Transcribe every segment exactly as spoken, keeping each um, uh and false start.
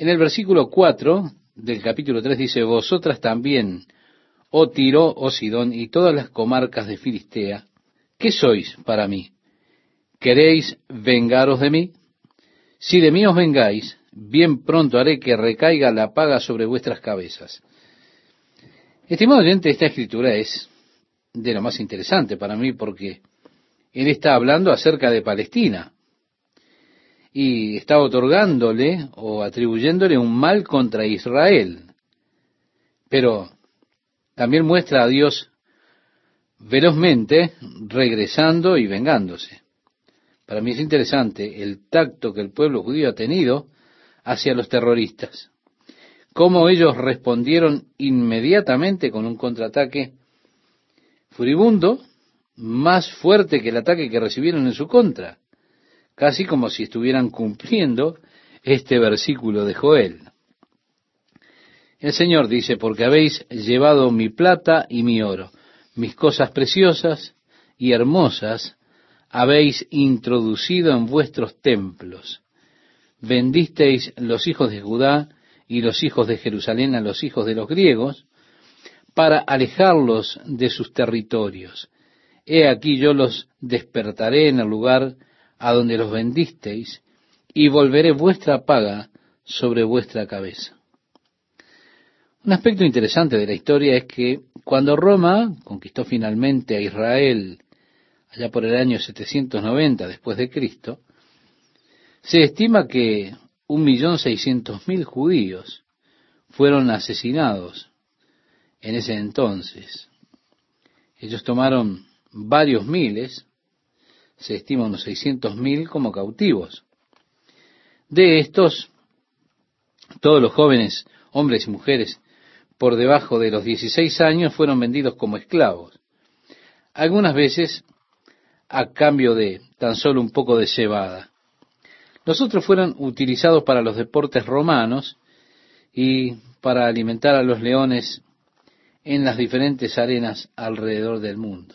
En el versículo cuatro del capítulo tres dice, vosotras también, oh Tiro, oh Sidón, y todas las comarcas de Filistea, ¿qué sois para mí? ¿Queréis vengaros de mí? Si de mí os vengáis, bien pronto haré que recaiga la paga sobre vuestras cabezas. Estimado oyente, esta escritura es de lo más interesante para mí porque él está hablando acerca de Palestina y está otorgándole o atribuyéndole un mal contra Israel. Pero también muestra a Dios velozmente regresando y vengándose. Para mí es interesante el tacto que el pueblo judío ha tenido hacia los terroristas. Cómo ellos respondieron inmediatamente con un contraataque furibundo, más fuerte que el ataque que recibieron en su contra. Casi como si estuvieran cumpliendo este versículo de Joel. El Señor dice, porque habéis llevado mi plata y mi oro, mis cosas preciosas y hermosas, habéis introducido en vuestros templos. Vendisteis los hijos de Judá y los hijos de Jerusalén a los hijos de los griegos, para alejarlos de sus territorios. He aquí yo los despertaré en el lugar a donde los vendisteis, y volveré vuestra paga sobre vuestra cabeza. Un aspecto interesante de la historia es que cuando Roma conquistó finalmente a Israel, allá por el año setecientos noventa después de Cristo, se estima que un millón seiscientos mil judíos fueron asesinados en ese entonces. Ellos tomaron varios miles, se estima unos seiscientos mil como cautivos. De estos, todos los jóvenes, hombres y mujeres, por debajo de los dieciséis años, fueron vendidos como esclavos. Algunas veces a cambio de tan solo un poco de cebada. Los otros fueron utilizados para los deportes romanos y para alimentar a los leones en las diferentes arenas alrededor del mundo.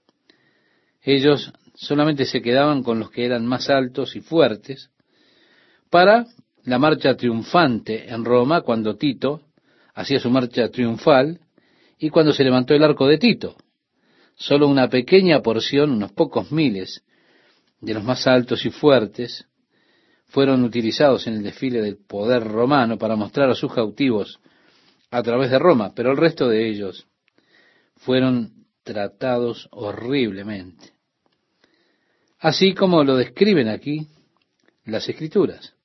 Ellos solamente se quedaban con los que eran más altos y fuertes para la marcha triunfante en Roma, cuando Tito hacía su marcha triunfal y cuando se levantó el arco de Tito. Solo una pequeña porción, unos pocos miles de los más altos y fuertes, fueron utilizados en el desfile del poder romano para mostrar a sus cautivos a través de Roma, pero el resto de ellos fueron tratados horriblemente. Así como lo describen aquí las Escrituras.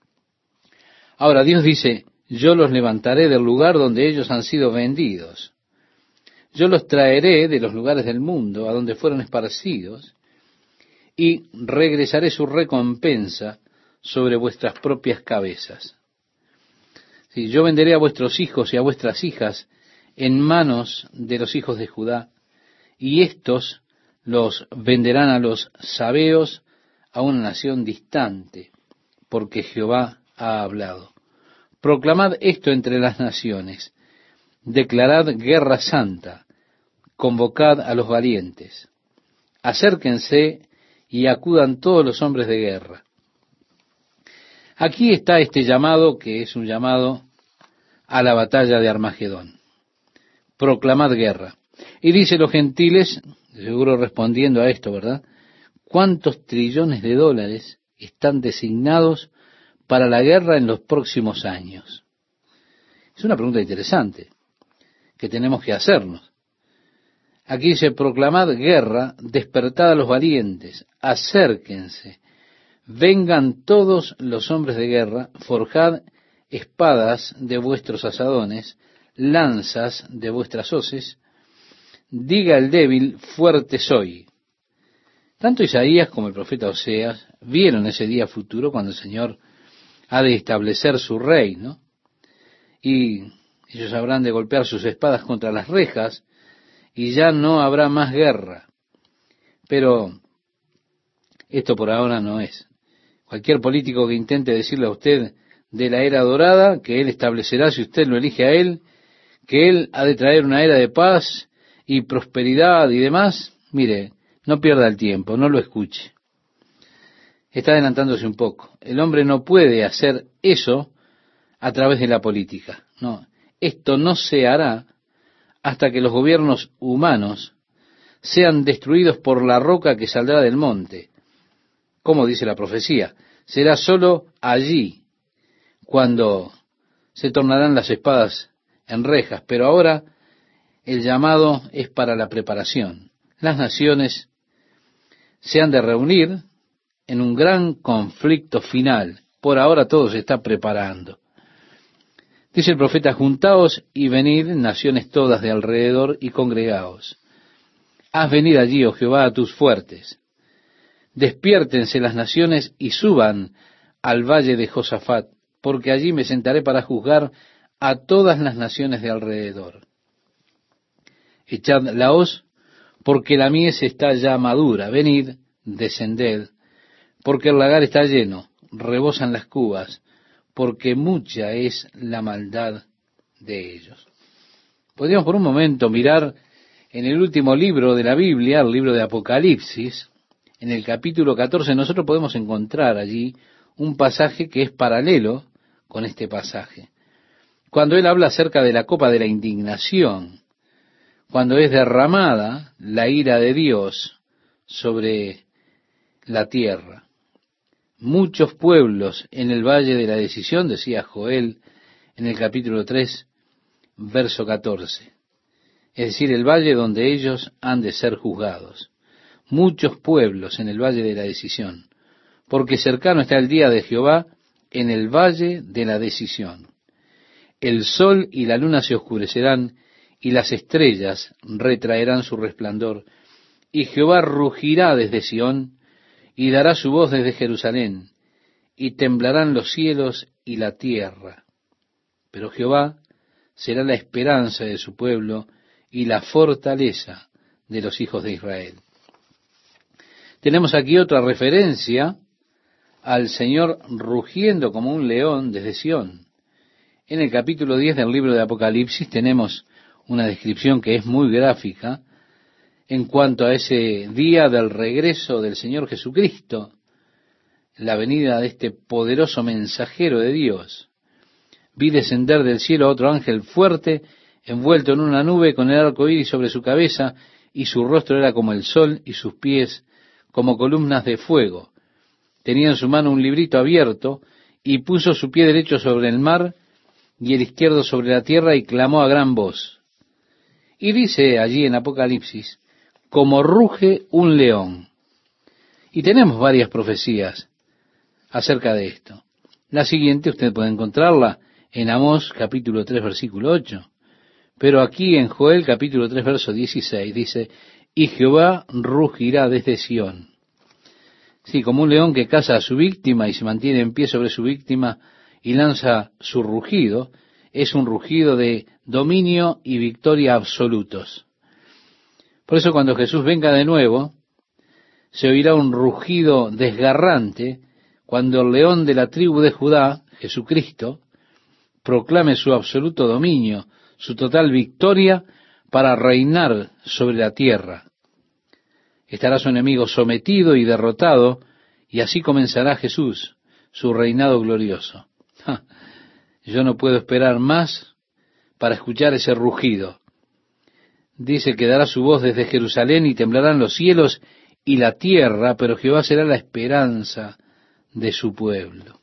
Ahora Dios dice, yo los levantaré del lugar donde ellos han sido vendidos. Yo los traeré de los lugares del mundo a donde fueron esparcidos y regresaré su recompensa sobre vuestras propias cabezas. Sí, yo venderé a vuestros hijos y a vuestras hijas en manos de los hijos de Judá, y éstos los venderán a los sabeos, a una nación distante, porque Jehová ha hablado. Proclamad esto entre las naciones, declarad guerra santa, convocad a los valientes, acérquense y acudan todos los hombres de guerra. Aquí está este llamado, que es un llamado a la batalla de Armagedón. Proclamad guerra. Y dice los gentiles, seguro respondiendo a esto, ¿verdad? ¿Cuántos trillones de dólares están designados para la guerra en los próximos años? Es una pregunta interesante que tenemos que hacernos. Aquí dice, proclamad guerra, despertad a los valientes, acérquense, vengan todos los hombres de guerra, forjad espadas de vuestros asadones, lanzas de vuestras hoces, diga el débil, fuerte soy. Tanto Isaías como el profeta Oseas vieron ese día futuro cuando el Señor ha de establecer su reino, y ellos habrán de golpear sus espadas contra las rejas, y ya no habrá más guerra. Pero esto por ahora no es. Cualquier político que intente decirle a usted de la era dorada, que él establecerá, si usted lo elige a él, que él ha de traer una era de paz y prosperidad y demás, mire, no pierda el tiempo, no lo escuche. Está adelantándose un poco. El hombre no puede hacer eso a través de la política. No, esto no se hará hasta que los gobiernos humanos sean destruidos por la roca que saldrá del monte. Como dice la profecía, será sólo allí cuando se tornarán las espadas en rejas, pero ahora el llamado es para la preparación. Las naciones se han de reunir en un gran conflicto final. Por ahora todo se está preparando. Dice el profeta: juntaos y venid, naciones todas de alrededor, y congregaos. Haz venir allí, oh Jehová, a tus fuertes. Despiértense las naciones y suban al valle de Josafat, porque allí me sentaré para juzgar a todas las naciones de alrededor. Echad la hoz, porque la mies está ya madura. Venid, descended, porque el lagar está lleno, rebosan las cubas, porque mucha es la maldad de ellos. Podríamos por un momento mirar en el último libro de la Biblia, el libro de Apocalipsis, en el capítulo catorce, nosotros podemos encontrar allí un pasaje que es paralelo con este pasaje. Cuando él habla acerca de la copa de la indignación, cuando es derramada la ira de Dios sobre la tierra. Muchos pueblos en el valle de la decisión, decía Joel en el capítulo tres, verso catorce. Es decir, el valle donde ellos han de ser juzgados. Muchos pueblos en el valle de la decisión, porque cercano está el día de Jehová en el valle de la decisión. El sol y la luna se oscurecerán, y las estrellas retraerán su resplandor, y Jehová rugirá desde Sión, y dará su voz desde Jerusalén, y temblarán los cielos y la tierra. Pero Jehová será la esperanza de su pueblo, y la fortaleza de los hijos de Israel. Tenemos aquí otra referencia al Señor rugiendo como un león desde Sión. En el capítulo diez del libro de Apocalipsis tenemos una descripción que es muy gráfica en cuanto a ese día del regreso del Señor Jesucristo, la venida de este poderoso mensajero de Dios. Vi descender del cielo a otro ángel fuerte, envuelto en una nube, con el arco iris sobre su cabeza, y su rostro era como el sol, y sus pies como columnas de fuego. Tenía en su mano un librito abierto, y puso su pie derecho sobre el mar, y el izquierdo sobre la tierra, y clamó a gran voz. Y dice allí en Apocalipsis, como ruge un león. Y tenemos varias profecías acerca de esto. La siguiente usted puede encontrarla en Amós capítulo tres versículo ocho. Pero aquí en Joel capítulo tres verso dieciséis dice, y Jehová rugirá desde Sión. Sí, como un león que caza a su víctima y se mantiene en pie sobre su víctima y lanza su rugido, es un rugido de dominio y victoria absolutos. Por eso cuando Jesús venga de nuevo, se oirá un rugido desgarrante cuando el león de la tribu de Judá, Jesucristo, proclame su absoluto dominio, su total victoria para reinar sobre la tierra. Estará su enemigo sometido y derrotado, y así comenzará Jesús, su reinado glorioso. ¡Ja! Yo no puedo esperar más para escuchar ese rugido. Dice que dará su voz desde Jerusalén y temblarán los cielos y la tierra, pero Jehová será la esperanza de su pueblo.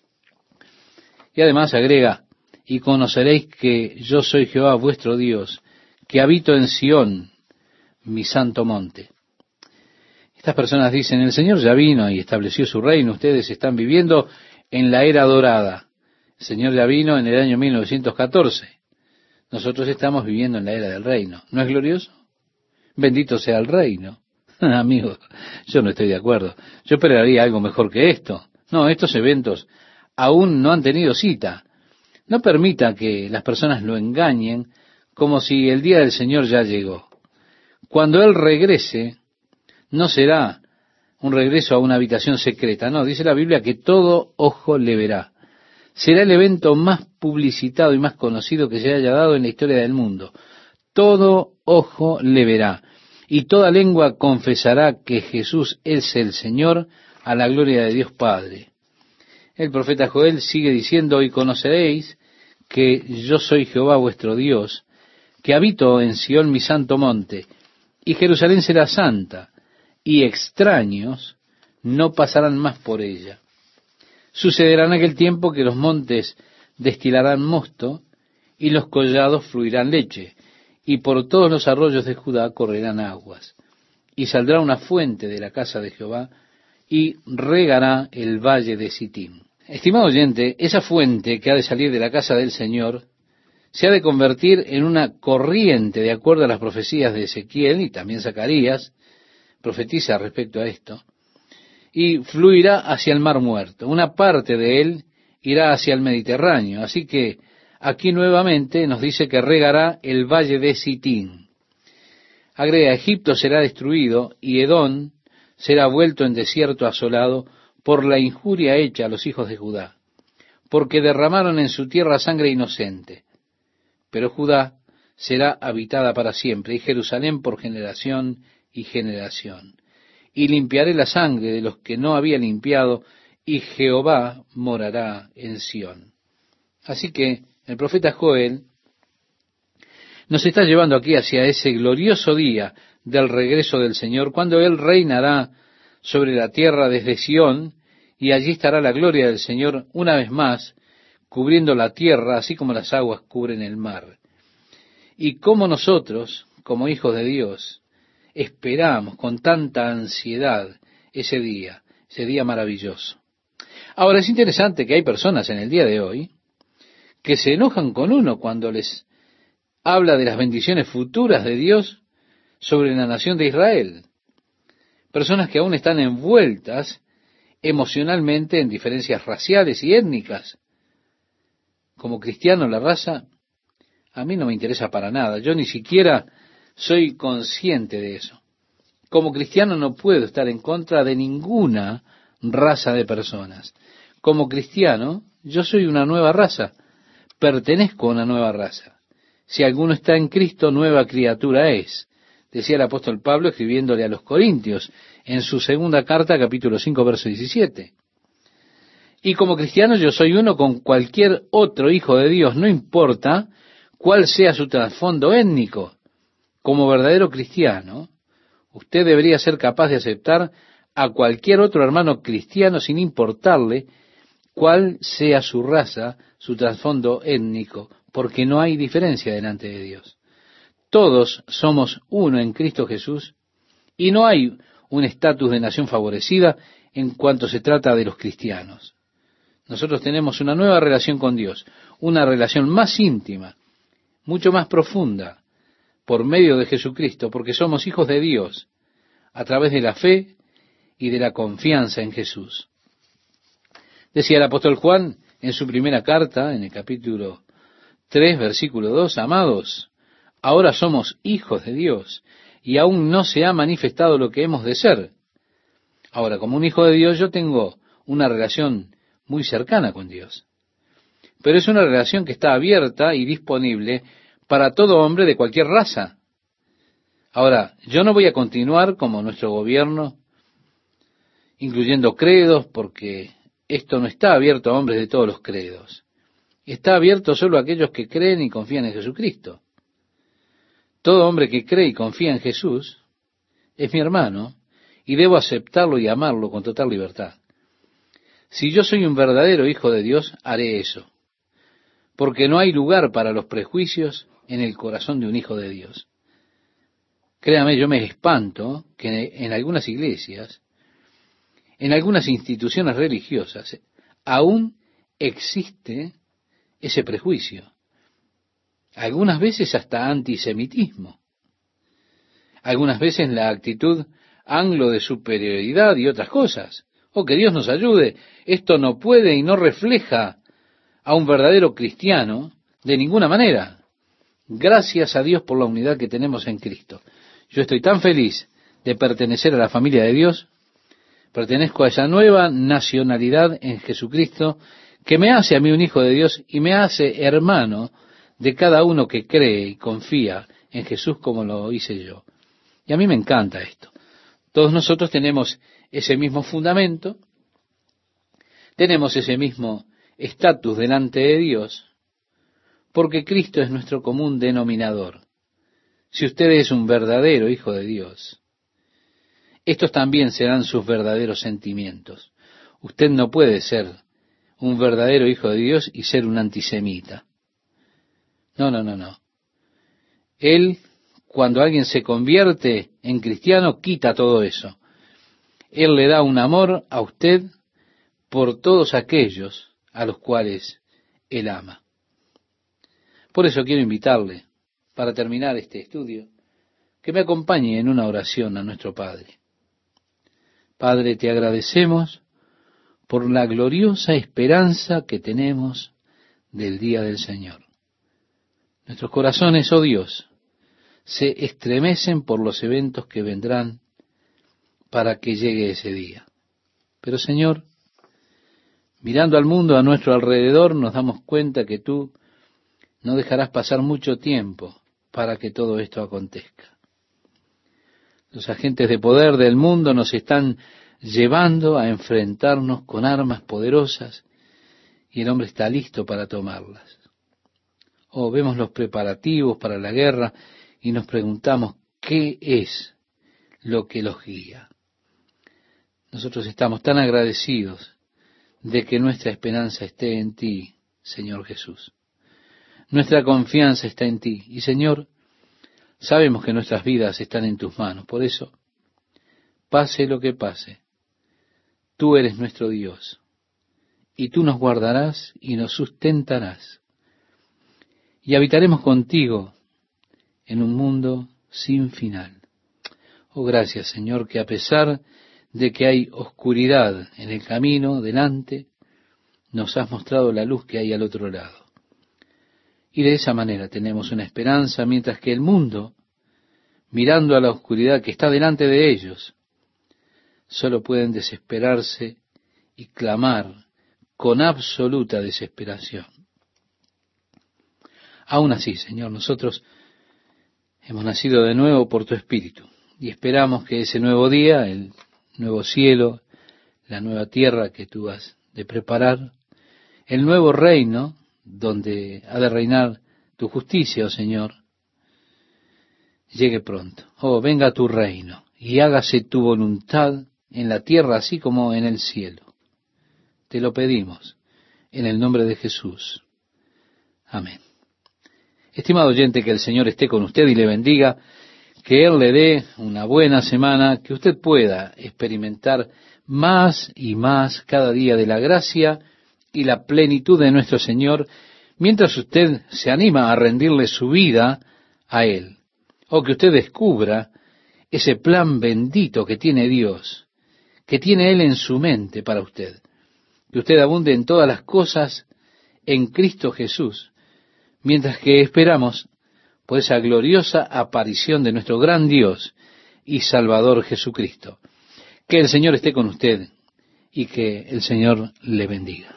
Y además agrega, y conoceréis que yo soy Jehová vuestro Dios, que habito en Sión, mi santo monte. Estas personas dicen, el Señor ya vino y estableció su reino, ustedes están viviendo en la era dorada. El Señor ya vino en el año mil novecientos catorce. Nosotros estamos viviendo en la era del reino. ¿No es glorioso? Bendito sea el reino. Amigos, yo no estoy de acuerdo. Yo esperaría algo mejor que esto. No, estos eventos aún no han tenido cita. No permita que las personas lo engañen como si el día del Señor ya llegó. Cuando Él regrese, no será un regreso a una habitación secreta. No, dice la Biblia que todo ojo le verá. Será el evento más publicitado y más conocido que se haya dado en la historia del mundo. Todo ojo le verá, y toda lengua confesará que Jesús es el Señor, a la gloria de Dios Padre. El profeta Joel sigue diciendo, y conoceréis que yo soy Jehová vuestro Dios, que habito en Sión mi santo monte, y Jerusalén será santa, y extraños no pasarán más por ella. Sucederá en aquel tiempo que los montes destilarán mosto, y los collados fluirán leche, y por todos los arroyos de Judá correrán aguas. Y saldrá una fuente de la casa de Jehová, y regará el valle de Sitim. Estimado oyente, esa fuente que ha de salir de la casa del Señor se ha de convertir en una corriente, de acuerdo a las profecías de Ezequiel, y también Zacarías profetiza respecto a esto, y fluirá hacia el mar muerto. Una parte de él irá hacia el Mediterráneo. Así que aquí nuevamente nos dice que regará el valle de Sitín. Agrega, Egipto será destruido y Edom será vuelto en desierto asolado por la injuria hecha a los hijos de Judá, porque derramaron en su tierra sangre inocente. Pero Judá será habitada para siempre, y Jerusalén por generación y generación. Y limpiaré la sangre de los que no había limpiado, y Jehová morará en Sión. Así que el profeta Joel nos está llevando aquí hacia ese glorioso día del regreso del Señor, cuando Él reinará sobre la tierra desde Sión, y allí estará la gloria del Señor una vez más, cubriendo la tierra, así como las aguas cubren el mar. Y como nosotros, como hijos de Dios, esperamos con tanta ansiedad ese día, ese día maravilloso. Ahora, es interesante que hay personas en el día de hoy que se enojan con uno cuando les habla de las bendiciones futuras de Dios sobre la nación de Israel. Personas que aún están envueltas emocionalmente en diferencias raciales y étnicas. Como cristiano, la raza a mí no me interesa para nada. Yo ni siquiera soy consciente de eso. Como cristiano no puedo estar en contra de ninguna raza de personas. Como cristiano, yo soy una nueva raza. Pertenezco a una nueva raza. Si alguno está en Cristo, nueva criatura es. Decía el apóstol Pablo escribiéndole a los Corintios en su segunda carta, capítulo cinco, verso diecisiete. Y como cristiano yo soy uno con cualquier otro hijo de Dios, no importa cuál sea su trasfondo étnico. Como verdadero cristiano, usted debería ser capaz de aceptar a cualquier otro hermano cristiano sin importarle cuál sea su raza, su trasfondo étnico, porque no hay diferencia delante de Dios. Todos somos uno en Cristo Jesús, y no hay un estatus de nación favorecida en cuanto se trata de los cristianos. Nosotros tenemos una nueva relación con Dios, una relación más íntima, mucho más profunda, por medio de Jesucristo, porque somos hijos de Dios, a través de la fe y de la confianza en Jesús. Decía el apóstol Juan en su primera carta, en el capítulo tres, versículo dos, amados, ahora somos hijos de Dios, y aún no se ha manifestado lo que hemos de ser. Ahora, como un hijo de Dios, yo tengo una relación muy cercana con Dios. Pero es una relación que está abierta y disponible para todo hombre de cualquier raza. Ahora, yo no voy a continuar como nuestro gobierno, incluyendo credos, porque esto no está abierto a hombres de todos los credos. Está abierto solo a aquellos que creen y confían en Jesucristo. Todo hombre que cree y confía en Jesús es mi hermano, y debo aceptarlo y amarlo con total libertad. Si yo soy un verdadero hijo de Dios, haré eso, porque no hay lugar para los prejuicios en el corazón de un hijo de Dios. Créame, yo me espanto que en algunas iglesias, en algunas instituciones religiosas, aún existe ese prejuicio. Algunas veces hasta antisemitismo. Algunas veces la actitud anglo de superioridad y otras cosas. Oh, que Dios nos ayude. Esto no puede y no refleja a un verdadero cristiano de ninguna manera. Gracias a Dios por la unidad que tenemos en Cristo. Yo estoy tan feliz de pertenecer a la familia de Dios. Pertenezco a esa nueva nacionalidad en Jesucristo que me hace a mí un hijo de Dios y me hace hermano de cada uno que cree y confía en Jesús como lo hice yo. Y a mí me encanta esto. Todos nosotros tenemos ese mismo fundamento, tenemos ese mismo estatus delante de Dios, porque Cristo es nuestro común denominador. Si usted es un verdadero hijo de Dios, estos también serán sus verdaderos sentimientos. Usted no puede ser un verdadero hijo de Dios y ser un antisemita. No, no, no, no. Él, cuando alguien se convierte en cristiano, quita todo eso. Él le da un amor a usted por todos aquellos a los cuales Él ama. Por eso quiero invitarle, para terminar este estudio, que me acompañe en una oración a nuestro Padre. Padre, te agradecemos por la gloriosa esperanza que tenemos del día del Señor. Nuestros corazones, oh Dios, se estremecen por los eventos que vendrán para que llegue ese día. Pero Señor, mirando al mundo a nuestro alrededor, nos damos cuenta que tú no dejarás pasar mucho tiempo para que todo esto acontezca. Los agentes de poder del mundo nos están llevando a enfrentarnos con armas poderosas y el hombre está listo para tomarlas. O vemos los preparativos para la guerra y nos preguntamos qué es lo que los guía. Nosotros estamos tan agradecidos de que nuestra esperanza esté en ti, Señor Jesús. Nuestra confianza está en ti. Y Señor, sabemos que nuestras vidas están en tus manos. Por eso, pase lo que pase, tú eres nuestro Dios. Y tú nos guardarás y nos sustentarás. Y habitaremos contigo en un mundo sin final. Oh, gracias, Señor, que a pesar de que hay oscuridad en el camino delante, nos has mostrado la luz que hay al otro lado. Y de esa manera tenemos una esperanza, mientras que el mundo, mirando a la oscuridad que está delante de ellos, solo pueden desesperarse y clamar con absoluta desesperación. Aún así, Señor, nosotros hemos nacido de nuevo por tu Espíritu y esperamos que ese nuevo día, el nuevo cielo, la nueva tierra que tú has de preparar, el nuevo reino donde ha de reinar tu justicia, oh Señor, llegue pronto. Oh, venga tu reino y hágase tu voluntad en la tierra así como en el cielo. Te lo pedimos en el nombre de Jesús. Amén. Estimado oyente, que el Señor esté con usted y le bendiga, que Él le dé una buena semana, que usted pueda experimentar más y más cada día de la gracia y la plenitud de nuestro Señor, mientras usted se anima a rendirle su vida a Él, o que usted descubra ese plan bendito que tiene Dios, que tiene Él en su mente para usted, que usted abunde en todas las cosas en Cristo Jesús, mientras que esperamos por esa gloriosa aparición de nuestro gran Dios y Salvador Jesucristo. Que el Señor esté con usted y que el Señor le bendiga.